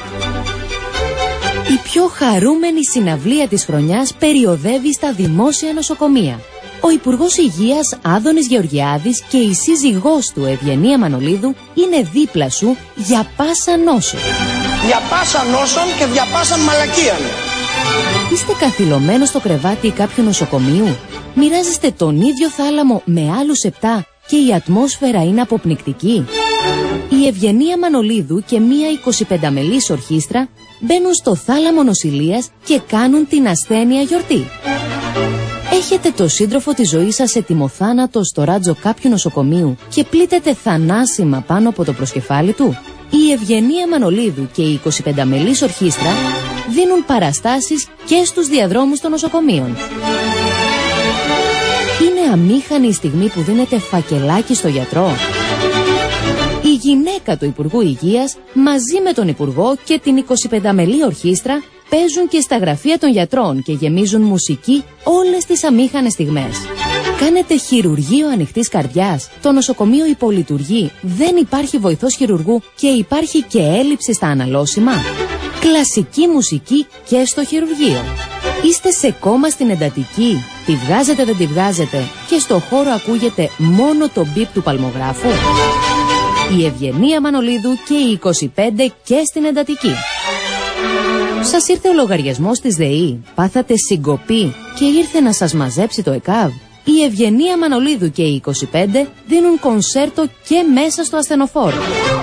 Η πιο χαρούμενη συναυλία της χρονιάς περιοδεύει στα δημόσια νοσοκομεία. Ο Υπουργός Υγείας Άδωνης Γεωργιάδης και η σύζυγός του Ευγενία Μανολίδου είναι δίπλα σου για πάσα νόσο. Για πάσα νόσον και για πάσα μαλακίαν. Είστε καθυλωμένος στο κρεβάτι κάποιου νοσοκομείου? Μοιράζεστε τον ίδιο θάλαμο με άλλους επτά και η ατμόσφαιρα είναι αποπνικτική? Η Ευγενία Μανολίδου και μία εικοσιπενταμελής ορχήστρα μπαίνουν στο θάλαμο νοσηλείας και κάνουν την ασθένεια γιορτή. Έχετε το σύντροφο της ζωής σας ετοιμοθάνατο στο ράτζο κάποιου νοσοκομείου και πλήττεται θανάσιμα πάνω από το προσκεφάλι του? Η Ευγενία Μανολίδου και η εικοσιπενταμελής ορχήστρα δίνουν παραστάσεις και στους διαδρόμους των νοσοκομείων. Είναι αμήχανη η στιγμή που δίνεται φακελάκι στο γιατρό? Η γυναίκα του Υπουργού Υγείας μαζί με τον Υπουργό και την εικοσιπενταμελή ορχήστρα παίζουν και στα γραφεία των γιατρών και γεμίζουν μουσική όλες τις αμήχανες στιγμές. Κάνετε χειρουργείο ανοιχτής καρδιάς, το νοσοκομείο υπολειτουργεί, δεν υπάρχει βοηθός χειρουργού και υπάρχει και έλλειψη στα αναλώσιμα. Κλασική μουσική και στο χειρουργείο. Είστε σε κόμμα στην εντατική, τη βγάζετε δεν τη βγάζετε και στο χώρο ακούγεται μόνο το μπιπ του παλμογράφου. Η Ευγενία Μανολίδου και οι είκοσι πέντε και στην εντατική. Σας ήρθε ο λογαριασμός της ΔΕΗ, πάθατε συγκοπή και ήρθε να σας μαζέψει το ΕΚΑΒ. Η Ευγενία Μανολίδου και οι είκοσι πέντε δίνουν κονσέρτο και μέσα στο ασθενοφόρο.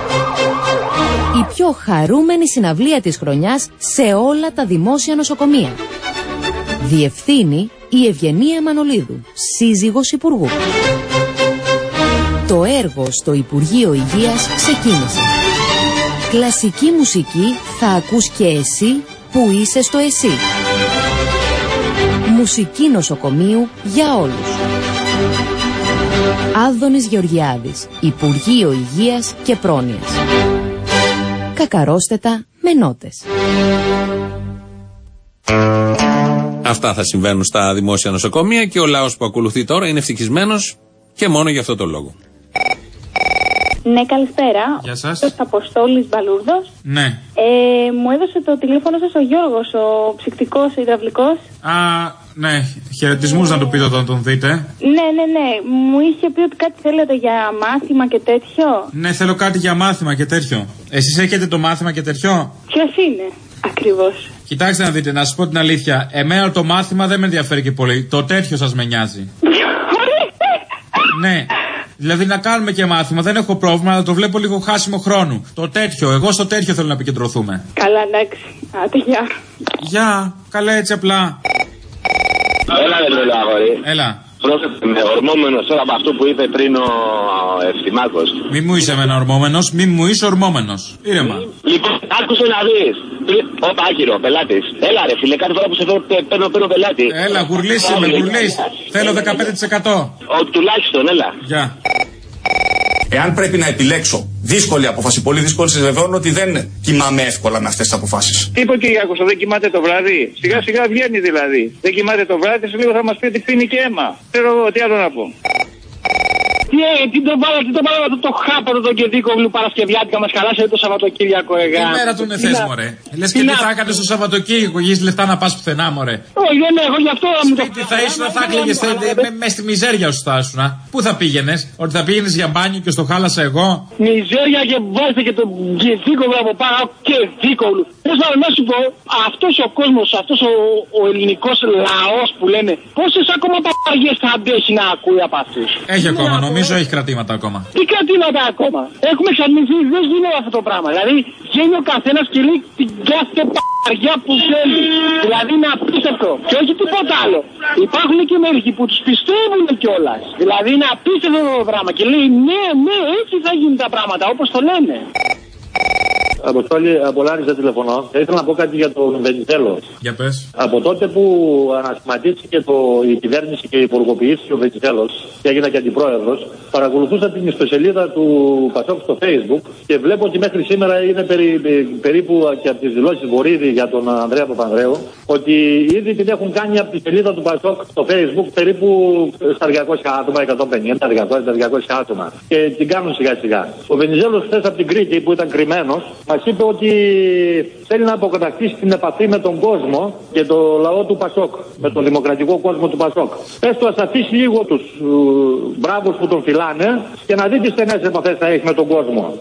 Η πιο χαρούμενη συναυλία της χρονιάς σε όλα τα δημόσια νοσοκομεία. Διευθύνει η Ευγενία Μανολίδου, σύζυγος Υπουργού. Το έργο στο Υπουργείο Υγείας ξεκίνησε. Κλασική μουσική θα ακούς και εσύ που είσαι στο εσύ. Μουσική νοσοκομείου για όλους. Άδωνης Γεωργιάδης, Υπουργείο Υγείας και Πρόνοιας. Κακαρώστε τα με νότες. Αυτά θα συμβαίνουν στα δημόσια νοσοκομεία και ο λαός που ακολουθεί τώρα είναι ευτυχισμένος και μόνο για αυτό το λόγο. Ναι, καλησπέρα. Γεια σας. Ο Αποστόλης Μπαλούρδος. Ναι. Ε, μου έδωσε το τηλέφωνο σας ο Γιώργος, ο ψυκτικός, ο υδραυλικός. Α, ναι. Χαιρετισμούς να του πείτε όταν τον δείτε. Ναι, ναι, ναι. Μου είχε πει ότι κάτι θέλετε για μάθημα και τέτοιο. Ναι, θέλω κάτι για μάθημα και τέτοιο. Εσείς έχετε το μάθημα και τέτοιο? Ποιος είναι ακριβώς? Κοιτάξτε να δείτε, να σας πω την αλήθεια. Εμένα το μάθημα δεν με ενδιαφέρει και πολύ. Το τέτοιο σας με νοιάζει. Ναι. Δηλαδή να κάνουμε και μάθημα, δεν έχω πρόβλημα, αλλά το βλέπω λίγο χάσιμο χρόνου. Το τέτοιο, εγώ στο τέτοιο θέλω να επικεντρωθούμε. Καλά, εντάξει. Άντε, γεια. Γεια, καλά έτσι απλά. Έλα, δεν τρελό αγόρι. Έλα. Πρόσεχε με ορμόμενος τώρα από αυτό που είπε πριν ο Ευθυμάκος. Μη μου είσαι εμένα ορμόμενος, μη μου είσαι ορμόμενος. Ήρεμα. Λοιπόν, άκουσε να δεις. Όπα, άκυρο, πελάτης. Έλα ρε φίλε, κάθε φορά που σε φέρω παίρνω, παίρνω πελάτη. Έλα, γουρλίσαι με, γουρλείς. Θέλω δεκαπέντε τοις εκατό. Ο, τουλάχιστον, έλα. Γεια. Εάν πρέπει να επιλέξω δύσκολη απόφαση, πολύ δύσκολη, σας βεβαιώνω ότι δεν κοιμάμαι εύκολα με αυτές τις αποφάσεις. Τι είπε ο Κυριάκος, δεν κοιμάται το βράδυ? Σιγά σιγά βγαίνει δηλαδή. Δεν κοιμάται το βράδυ, σε λίγο θα μας πει ότι πίνει και αίμα. Ξέρω εγώ, τι άλλο να πω. Τι, τι τον βάλα, τι τον βάλα, το, το χάπαρο τον Κεδίκοβλου Παρασκευιάτικα μας χαλάσατε το Σαββατοκύριακο, εγά. Τι μέρα του είναι θες, μωρέ. Λες και τι θα έκανες το Σαββατοκύριακο, γης λεφτά να πας πουθενά, μωρέ. Όχι, δεν έχω, γι' αυτό μου το... Τι θα ήσουν, θα έκλαιγες μες στη μιζέρια σου θα ήσουν. Πού θα πήγαινες, ότι θα πήγαινες για μπάνιο και στο χάλασα εγώ? Μιζέρια και βάζετε και τον Κεδίκοβλου από πάνω, Κεδίκοβλου. Θες να σου πω, αυτός ο κόσμος, αυτός ο, ο ελληνικός λαός που λένε, πόσες ακόμα παπαριές θα αντέχει να ακούει από αυτούς? Έχει ακόμα, νομίζω έχει κρατήματα ακόμα. Τι κρατήματα ακόμα? Έχουμε εξαρμηθεί, δεν γίνεται αυτό το πράγμα. Δηλαδή, βγαίνει ο καθένας και λέει την κάθε παπαριά που θέλει. Δηλαδή, είναι απίστευτο. Και όχι τίποτα άλλο. Υπάρχουν και μερικοί που τους πιστεύουν κιόλας. Δηλαδή, είναι απίστευτο το πράγμα. Και λέει, ναι, ναι, έτσι θα γίνουν τα πράγματα, όπως το λένε. Αποστόλη, από Λάρισα τηλεφωνώ. Θα ήθελα να πω κάτι για τον Βενιζέλο. Για πες. Από τότε που ανασχηματίστηκε το, η κυβέρνηση και υπουργοποιήθηκε ο Βενιζέλος και έγινα και αντιπρόεδρος, παρακολουθούσα την ιστοσελίδα του Πασόκ στο Facebook και βλέπω ότι μέχρι σήμερα είναι περί, περίπου και από τις δηλώσεις Βορύδη για τον Ανδρέα Παπανδρέου, ότι ήδη την έχουν κάνει από τη σελίδα του Πασόκ στο Facebook περίπου στα διακόσια άτομα, εκατόν πενήντα, διακόσια άτομα. Και την κάνουν σιγά σιγά. Ο Βενιζέλος χθες από την Κρήτη που ήταν κρυμμένος, μας είπε ότι θέλει να αποκαταστήσει την επαφή με τον κόσμο και το λαό του Πασόκ, με τον δημοκρατικό κόσμο του Πασόκ. Πες του, ας αφήσει λίγο τους uh, μπράβους που τον φυλάνε και να δει τι στενές επαφές θα έχει με τον κόσμο.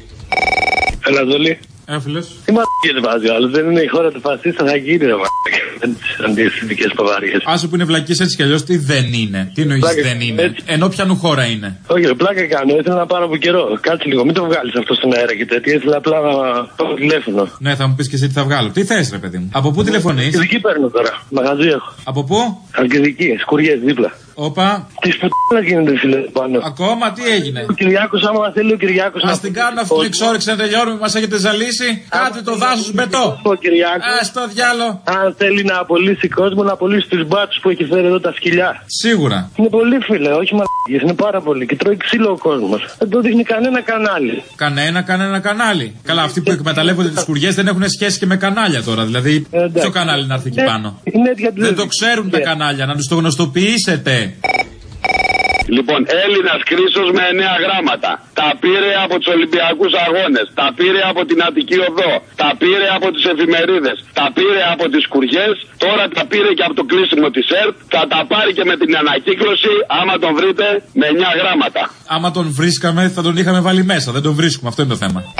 Έλα, Ζολή. Έφυλες. Τι μ***ες βάζει ο άλλος, δεν είναι η χώρα του φασίστα, θα γίνει ρε μ***ες. Με τις αντισυντικές παβαρίες. Άσε που είναι βλακής έτσι κι αλλιώς, τι δεν είναι. Τι εννοείς δεν είναι. Έτσι. Ενώ ποιανού χώρα είναι. Όχι ρε, πλάκα κάνω, ήθελα να πάρω από καιρό. Κάτσε λίγο, μην το βγάλεις αυτό στον αέρα και τέτοια. Ήθελα απλά να πάρω τηλέφωνο. Ναι, θα μου πεις και εσύ τι θα βγάλω. Τι θες ρε παιδί μου. Από πού τηλεφωνείς? Χαλκιδική παίρνω τώρα, μαγαζί έχω. Από πού? Χαλκιδική, σκουριές δίπλα. Όπα. Τι πουτάλα γίνεται, φίλε, πάνω. Ακόμα τι έγινε. Ο Κυριάκος, άμα θέλει ο Κυριάκος. Ας την κάνουμε αυτή την εξόρυξη να τελειώνουμε, μας έχετε ζαλίσει. Κάτε το δάσος μπετό. Ο Κυριάκος. Α το διάλο. Αν θέλει να απολύσει κόσμο, να απολύσει τους μπάτσους που έχει φέρει εδώ τα σκυλιά. Σίγουρα. Είναι πολύ, φίλε, όχι μαλακίες, είναι πάρα πολύ. Και τρώει ξύλο ο κόσμος. Δεν το δείχνει κανένα κανάλι. Κανένα, κανένα κανάλι. Καλά, αυτοί που εκμεταλλεύονται τις σκουριές δεν έχουν σχέση και με κανάλια τώρα. Δηλαδή, ποιο κανάλι να έρθει εκεί πάνω. Δεν το ξέρουν τα κανάλια, να τους το γνωστοποιήσετε. Λοιπόν, Έλληνας Κρίσος με εννέα γράμματα. Τα πήρε από τους Ολυμπιακούς Αγώνες. Τα πήρε από την Αττική Οδό. Τα πήρε από τις εφημερίδες. Τα πήρε από τις σκουριές. Τώρα τα πήρε και από το κλείσιμο της ΕΡΤ. Θα τα πάρει και με την ανακύκλωση, άμα τον βρείτε, με εννέα γράμματα. Άμα τον βρίσκαμε, θα τον είχαμε βάλει μέσα. Δεν τον βρίσκουμε, αυτό είναι το θέμα.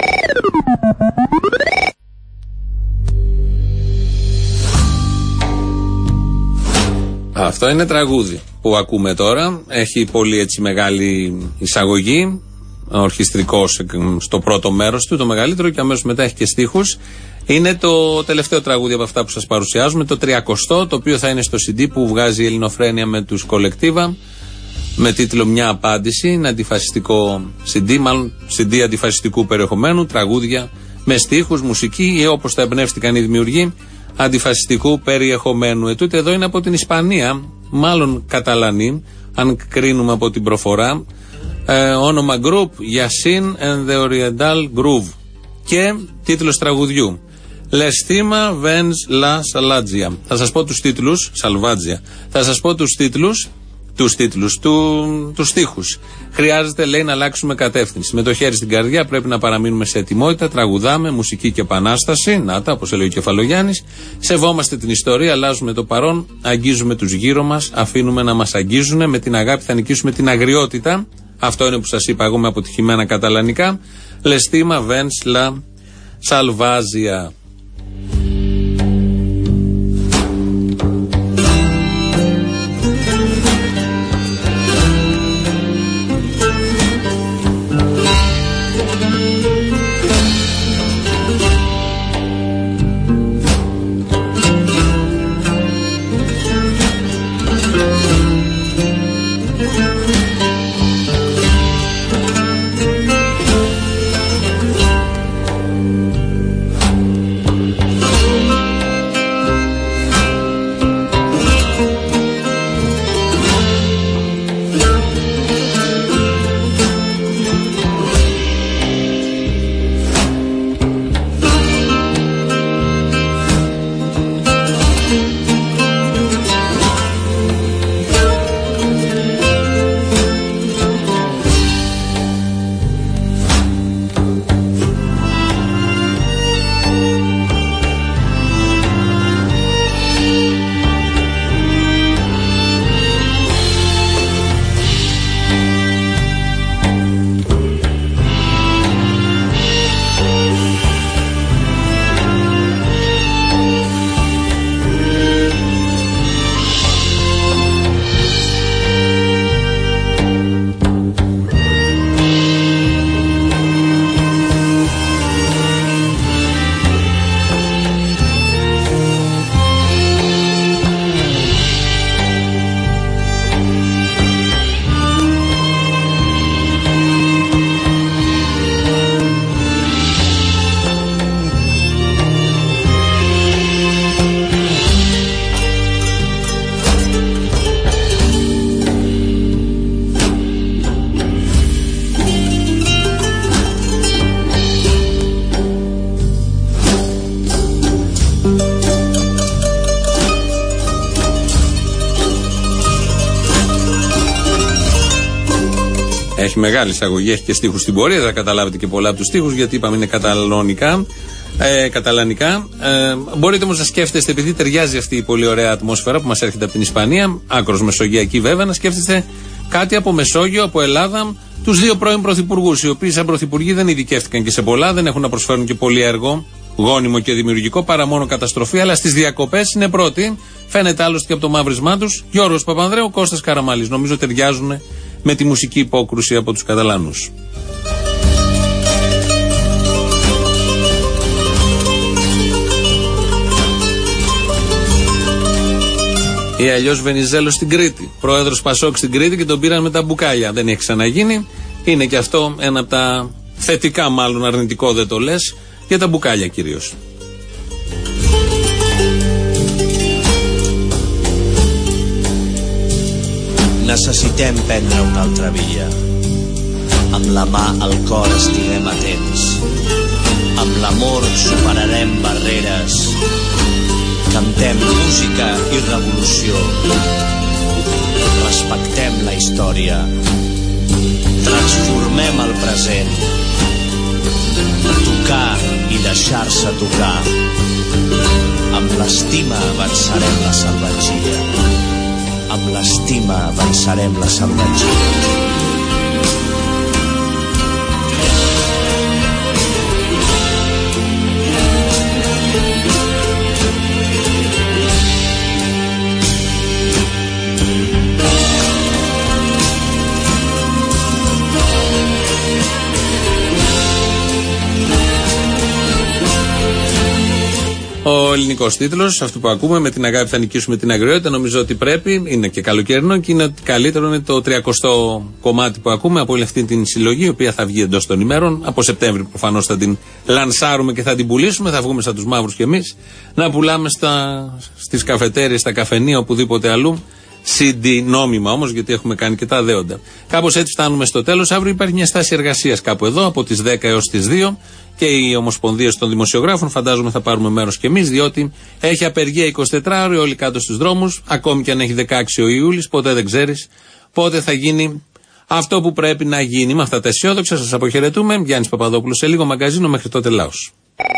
Αυτό είναι τραγούδι που ακούμε τώρα. Έχει πολύ έτσι μεγάλη εισαγωγή. Ορχιστρικός στο πρώτο μέρος του, το μεγαλύτερο, και αμέσως μετά έχει και στίχους. Είναι το τελευταίο τραγούδι από αυτά που σας παρουσιάζουμε, το τριακοστό, το οποίο θα είναι στο σι ντι που βγάζει η Ελληνοφρένεια με τους Κολεκτίβα, με τίτλο Μια Απάντηση. Είναι αντιφασιστικό σι ντι, μάλλον σι ντι αντιφασιστικού περιεχομένου, τραγούδια με στίχους, μουσική ή όπως τα εμπνεύστηκαν οι δημιουργοί, αντιφασιστικού περιεχομένου. Ετούτε εδώ είναι από την Ισπανία, μάλλον Καταλανή, αν κρίνουμε από την προφορά. Ε, όνομα group Yasin and the Oriental Groove. Και τίτλος τραγουδιού L'estima vens la salvatgia. Θα σας πω τους τίτλους, Salvatgia. Θα σας πω τους τίτλους, τους τίτλους, του, τους στίχους. Χρειάζεται, λέει, να αλλάξουμε κατεύθυνση. Με το χέρι στην καρδιά πρέπει να παραμείνουμε σε ετοιμότητα. Τραγουδάμε, μουσική και επανάσταση. Να τα, όπως έλεγε ο Κεφαλογιάννης. Σεβόμαστε την ιστορία, αλλάζουμε το παρόν. Αγγίζουμε τους γύρω μας, αφήνουμε να μας αγγίζουν. Με την αγάπη θα νικήσουμε την αγριότητα. Αυτό είναι που σας είπα εγώ με αποτυχημένα καταλανικά. L'estima vens la salvatgia. Έχει μεγάλη εισαγωγή, έχει και στίχους στην πορεία. Θα καταλάβετε και πολλά από τους στίχους, γιατί είπαμε είναι καταλανικά. Ε, καταλανικά. Ε, μπορείτε όμως να σκέφτεστε, επειδή ταιριάζει αυτή η πολύ ωραία ατμόσφαιρα που μας έρχεται από την Ισπανία, άκρος μεσογειακή βέβαια, να σκέφτεστε κάτι από Μεσόγειο, από Ελλάδα, τους δύο πρώην πρωθυπουργούς, οι οποίοι σαν πρωθυπουργοί δεν ειδικεύτηκαν και σε πολλά, δεν έχουν να προσφέρουν και πολύ έργο γόνιμο και δημιουργικό, παρά μόνο καταστροφή, αλλά στις διακοπές είναι πρώτοι. Φαίνεται άλλωστε και από το μαύρισμά τους. Γιώργος Παπανδρέου, Κώστας Καραμαλής. Νομίζω ταιριάζουν με τη μουσική υπόκρουση από τους Καταλάνους. Ή αλλιώς Βενιζέλος στην Κρήτη. Πρόεδρος Πασόκ στην Κρήτη και τον πήραν με τα μπουκάλια. Δεν έχει ξαναγίνει. Είναι και αυτό ένα από τα θετικά, μάλλον αρνητικό δεν το λες, για τα μπουκάλια κυρίως. Necessitem prendre una altra via. Amb la mà al cor estiguem atents. Amb l'amor superarem barreres. Cantem música i revolució. Respectem la història. Transformem el present. Tocar i deixar-se tocar. Amb l'estima avançarem la salvatgia. Amb l'estima avançarem la salvatgia. Ο ελληνικός τίτλος, αυτό που ακούμε, με την αγάπη θα νικήσουμε την αγριότητα, νομίζω ότι πρέπει, είναι και καλοκαιρινό και είναι ότι καλύτερο είναι το τριακοστό κομμάτι που ακούμε από όλη αυτή την συλλογή, η οποία θα βγει εντός των ημέρων. Από Σεπτέμβρη προφανώς θα την λανσάρουμε και θα την πουλήσουμε, θα βγούμε σαν τους μαύρους κι εμείς, να πουλάμε στα, στις καφετέρειες, στα καφενεία, οπουδήποτε αλλού. σι ντι, νόμιμα όμως, γιατί έχουμε κάνει και τα δέοντα. Κάπως έτσι φτάνουμε στο τέλος. Αύριο υπάρχει μια στάση εργασίας κάπου εδώ, από τις δέκα έως τις δύο. Και οι ομοσπονδίες των δημοσιογράφων, φαντάζομαι θα πάρουμε μέρος κι εμείς, διότι έχει απεργία εικοσιτετράωρο, όλοι κάτω στους δρόμους, ακόμη και αν έχει δεκαέξι ο Ιούλης, ποτέ δεν ξέρεις πότε θα γίνει αυτό που πρέπει να γίνει. Με αυτά τα αισιόδοξα σας αποχαιρετούμε. Γιάννης Παπαδόπουλος, σε λίγο μαγκαζίνο, μέχρι τότε λαός.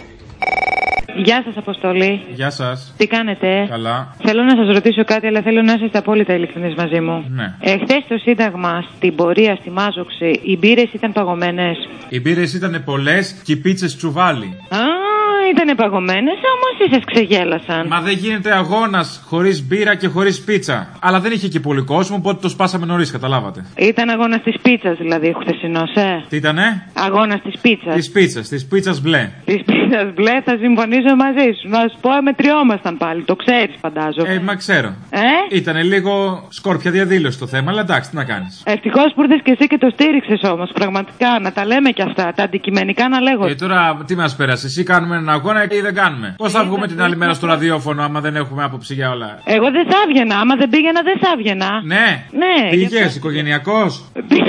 Γεια σας, Αποστολή. Γεια σας. Τι κάνετε? Καλά. Θέλω να σας ρωτήσω κάτι, αλλά θέλω να είστε απόλυτα ειλικρινείς μαζί μου. Ναι. Εχθές στο Σύνταγμα, στην πορεία, στη Μάζοξη, οι μπύρες ήταν παγωμένες. Οι μπύρες ήταν πολλές και οι πίτσες τσουβάλι. Α, ήταν παγωμένες, όμως ή σας ξεγέλασαν? Μα δεν γίνεται αγώνας χωρίς μπύρα και χωρίς πίτσα. Αλλά δεν είχε και πολύ κόσμο, οπότε το σπάσαμε νωρίς, καταλάβατε. Ήταν αγώνας της πίτσας, δηλαδή, χθεσινός, ε. Τι ήτανε? Αγώνας της πίτσας. Της πίτσας, της πίτσας μπλε. Της πίτσας μπλε, θα συμφωνήσω μαζί σου. Να σου πω, μετριόμασταν πάλι, το ξέρεις, φαντάζομαι. Ε, μα ξέρω. Ε? Ήτανε λίγο σκόρπια διαδήλωση το θέμα, αλλά εντάξει, τι να κάνεις. Ευτυχώς που ήρθες και εσύ και το στήριξες όμως, πραγματικά, να τα λέμε κι αυτά, τα αντικειμενικά να λέγονται. Ε, τώρα τι μας πέρασε, εσύ κάνουμε έναν αγώνα ή δεν κάνουμε? Πώς θα βγούμε την άλλη μέρα στο ραδιόφωνο, άμα δεν έχουμε άποψη για όλα? Εγώ δεν θα έβγαινα, άμα δεν πήγαινα, δεν θα έβγαινα. Ναι, ναι. Πήγες, οικογενειακός?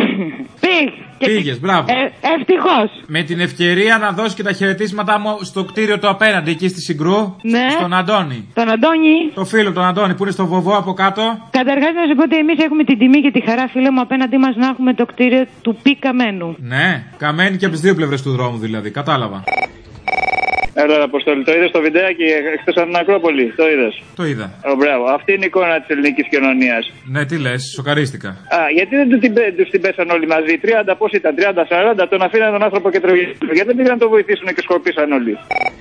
Πήγ. Πήγες, μπράβο. Ε, ευτυχώς. Με την ευκαιρία να δώσει και τα χαιρετίσματά μου στο κτίριο το απέναντι, εκεί στη Συγκρού. Ναι. Στον Αντώνη. Τον Αντώνη. Το φίλο τον Αντώνη που είναι στο Βοβό από κάτω. Καταρχάς να σου πω ότι εμείς έχουμε την τιμή και τη χαρά, φίλε μου, απέναντί μας να έχουμε το κτίριο του Π Καμένου. Ναι, καμένη και από τις δύο πλευρές του δρόμου δηλαδή, κατάλαβα. Έλα, Αποστόλη, το είδες στο βιντεάκι χθες από την Ακρόπολη, το είδες? Το είδα. Oh, μπράβο, αυτή είναι η εικόνα της ελληνικής κοινωνίας. Ναι, τι λες, σοκαρίστηκα. Α, γιατί δεν την, τους την πέσαν όλοι μαζί, τριάντα πώς ήταν, τριάντα σαράντα, τον αφήναν τον άνθρωπο και τρώγε. Γιατί δεν πήγαν να το βοηθήσουν και σκορπίσαν όλοι.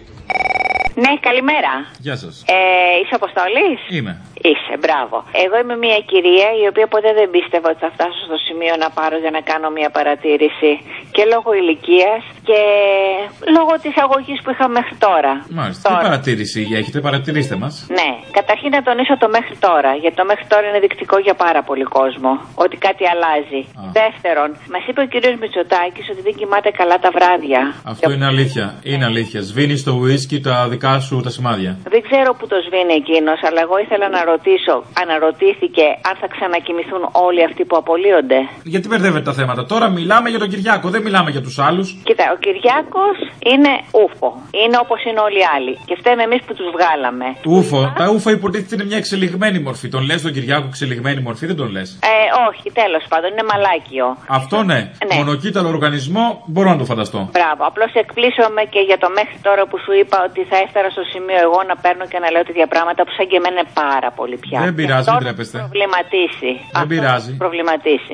Ναι, καλημέρα. Γεια σας. Ε, είσαι Αποστόλης? Είμαι. Είσαι, μπράβο. Εγώ είμαι μια κυρία η οποία ποτέ δεν πίστευα ότι θα φτάσω στο σημείο να πάρω για να κάνω μια παρατήρηση. Και λόγω ηλικίας και λόγω της αγωγής που είχα μέχρι τώρα. Μάλιστα. Τώρα. Τι παρατήρηση έχετε, παρατηρήστε μας. Ναι. Καταρχήν να τονίσω το μέχρι τώρα. Γιατί το μέχρι τώρα είναι δεικτικό για πάρα πολύ κόσμο. Ότι κάτι αλλάζει. Α. Δεύτερον, μας είπε ο κύριος Μητσοτάκης ότι δεν κοιμάται καλά τα βράδια. Αυτό και... είναι αλήθεια. Είναι αλήθεια. Σβήνει στο ουίσκι τα δικά σου τα σημάδια. Δεν ξέρω που το σβήνει εκείνος, αλλά εγώ ήθελα να ρωτήσω, αναρωτήθηκε αν θα ξανακοιμηθούν όλοι αυτοί που απολύονται. Γιατί μπερδεύετε τα θέματα. Τώρα μιλάμε για τον Κυριάκο, δεν μιλάμε για τους άλλους. Κοίτα, ο Κυριάκος είναι ούφο. Είναι όπως είναι όλοι οι άλλοι. Και φταίμε εμείς που τους βγάλαμε. Του ούφο. Τα ούφο υποτίθεται είναι μια εξελιγμένη μορφή. Τον λες τον Κυριάκο εξελιγμένη μορφή, δεν τον λες? Ε, όχι, τέλος πάντων, είναι μαλάκιο. Αυτό ναι. ναι. Μονοκύτταρο οργανισμό μπορώ να το φανταστώ. Μπράβο. Απλώς εκπλήσωμαι και για το μέχρι τώρα που σου είπα ότι θα έφτανα στο σημείο εγώ να παίρνω και να λέω τέτοια πράγματα που σαν και εμένα είναι πάρα πολύ πια. Δεν πειράζει, μην τρέπεστε. Προβληματίσει. Δεν πειράζει. Προβληματίσει.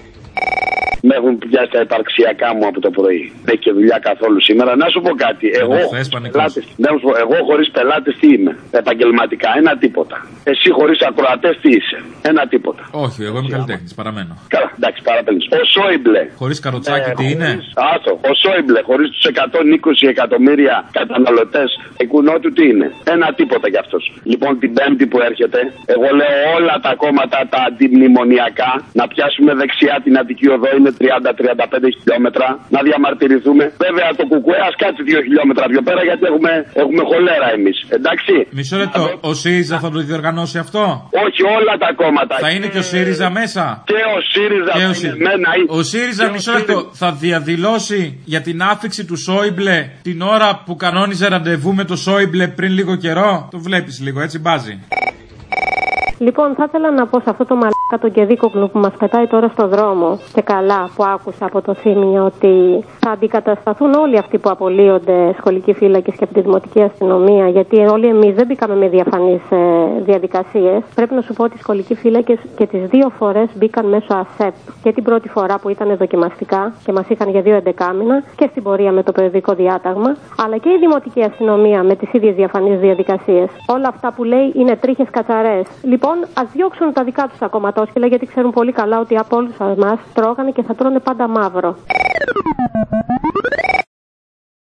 Με έχουν πιάσει τα υπαρξιακά μου από το πρωί. Δεν έχει και δουλειά καθόλου σήμερα. Να σου πω κάτι. Εγώ, πελάτες, ναι, εγώ χωρίς πελάτες τι είμαι? Επαγγελματικά ένα τίποτα. Εσύ χωρίς ακροατές τι είσαι? Ένα τίποτα. Όχι, εγώ είμαι καλλιτέχνης, παραμένω. Καλά, εντάξει, παραπέμπεις. Ο Σόιμπλε. Χωρίς καροτσάκι, ε, τι είναι? Άστο, ο Σόιμπλε, χωρίς τους εκατόν είκοσι εκατομμύρια καταναλωτές εκουνό του, τι είναι? Ένα τίποτα κι αυτός. Λοιπόν, την Πέμπτη που έρχεται, εγώ λέω όλα τα κόμματα τα αντιμνημονιακά να πιάσουμε δεξιά την Αττική Οδό, είναι τριάντα με τριάντα πέντε χιλιόμετρα, να διαμαρτυρηθούμε. Βέβαια το Κουκουέ ας κάτσει δύο χιλιόμετρα πιο πέρα γιατί έχουμε, έχουμε χολέρα εμείς. Εντάξει. Μισό λεπτό, ο ΣΥΡΙΖΑ θα το διοργανώσει αυτό? Όχι, όλα τα κόμματα. Θα είναι και ο ΣΥΡΙΖΑ μέσα? Και ο ΣΥΡΙΖΑ και θα ο, είναι μένα. Ο ΣΥΡΙΖΑ, μισό λεπτό, θα διαδηλώσει για την άφηξη του Σόιμπλε την ώρα που κανόνιζε ραντεβού με το Σόιμπλε πριν λίγο καιρό? Το βλέπεις λίγο, έτσι μπάζει. Λοιπόν, θα ήθελα να πω σε αυτό το μαλάκα τον Κεδίκοκλου που μας πετάει τώρα στο δρόμο, και καλά που άκουσα από το Θήμιο ότι θα αντικατασταθούν όλοι αυτοί που απολύονται σχολικοί φύλακες και από τη Δημοτική Αστυνομία, γιατί όλοι εμείς δεν μπήκαμε με διαφανείς ε, διαδικασίες. Πρέπει να σου πω ότι οι σχολικοί φύλακες και τις δύο φορές μπήκαν μέσω ΑΣΕΠ. Και την πρώτη φορά που ήταν δοκιμαστικά και μας είχαν για δύο εντεκάμηνα και στην πορεία με το περιοδικό διάταγμα, αλλά και η Δημοτική Αστυνομία με τις ίδιες διαφανείς διαδικασίες. Όλα αυτά που λέει είναι τρίχες κατσαρές. Λοιπόν, ας διώξουν τα δικά τους τα κομματόσκυλα, γιατί ξέρουν πολύ καλά ότι από όλους εμάς τρώγανε και θα τρώνε πάντα μαύρο.